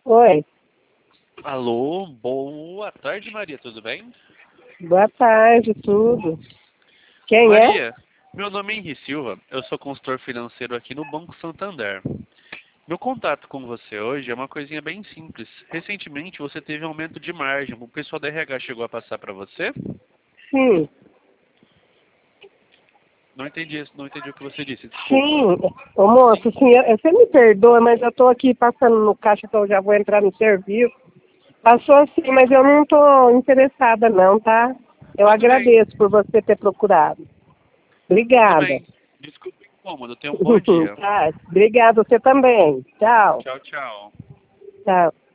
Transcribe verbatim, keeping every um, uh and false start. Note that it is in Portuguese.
Oi, Alô, boa tarde, Maria, tudo bem? boa tarde, tudo. Quem é? Maria, meu nome é Henri Silva, eu sou consultor financeiro aqui no Banco Santander. Meu contato com você hoje é uma coisinha bem simples. Recentemente você teve um aumento de margem, o pessoal da R H chegou a passar para você? Sim, Não entendi, não entendi o que você disse, desculpa. sim. Ô moço, sim, eu- você me perdoa, mas eu tô aqui passando no caixa, então eu já vou entrar no serviço. Passou assim, mas eu não tô interessada não, tá? Eu Tudo bem, agradeço por você ter procurado. tudo Obrigada. bem. Desculpa o incômodo, tenha um bom dia. Tá, obrigada, você também. Tchau, Tchau, tchau. tchau.